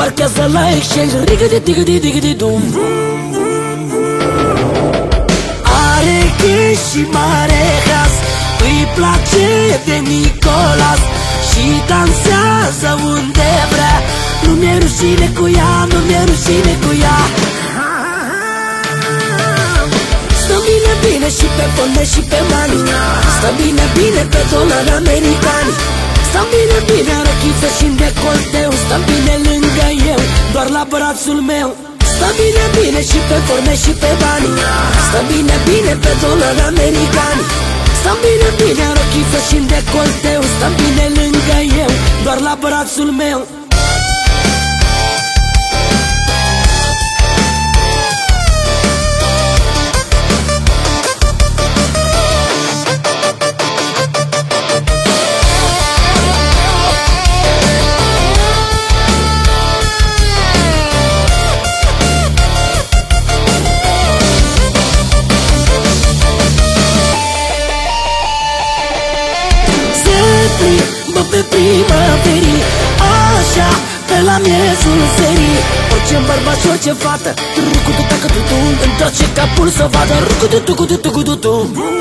parchează la exchange. Rigă-de-digă-de-digă-de-dum. Are cash și mare has, îi place de Nicolas și dansează unde vrea. Nu mi-e rușine cu ea, nu mi-e rușine cu ea. Stă bine, bine și pe fonde și pe mani. Stă bine, bine pe dolari americani. Stă bine, bine în rochiță și-n decolteu. Stă bine lângă eu, doar la brațul meu. Stă bine, bine și pe forme și pe bani. Stă bine, bine pe dolari americani. Stă bine, bine în rochiță și-n decolteu. Stă bine lângă eu, doar la brațul meu. Bă, pe primăverii, așa, pe la miezul serii. Orice bărbat și orice fată, rucu-tu-tacă-tu-tu, întoarce capul să vadă, rucu-tu-tu-cu-tu-tu-cu-tu.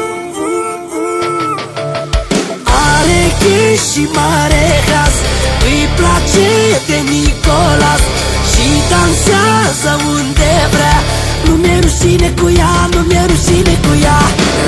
Are cash și mare has, îi place de Nicolas și dansează unde vrea. Nu mi-e rușine cu ea, nu mi-e rușine cu ea.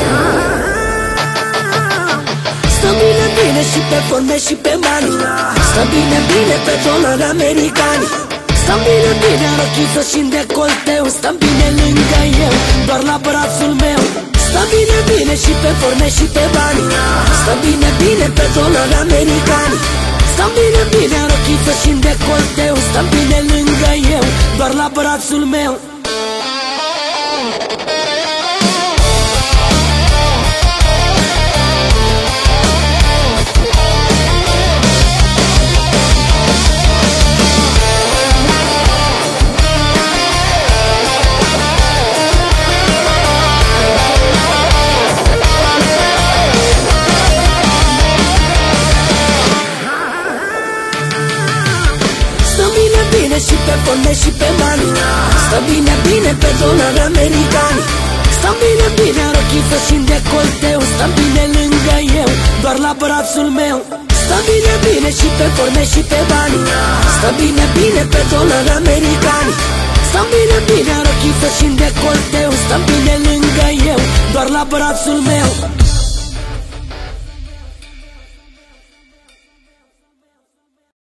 Stă bine, bine și pe fonde și pe bani. Stă bine, bine pe dolari americani. Stă bine, bine în rochiță și-n decolteu. Stă bine lângă eu, doar la brațul meu. Stă bine, bine și pe forme și pe bani. Stă bine, bine pe dolari americani. Stă bine, bine în rochiță și-n decolteu. Stă bine lângă eu, doar la brațul meu. Bine și pe fonde și pe bani. Stă bine, bine pe dolari americani. Stă bine, bine în rochiță și-n decolteu. Stă bine lângă eu, doar la brațul meu. Stă bine, bine și pe forme și pe bani. Stă bine, bine pe dolari americani. Stă bine, bine în rochiță și-n decolteu. Stă bine lângă eu, doar la brațul meu.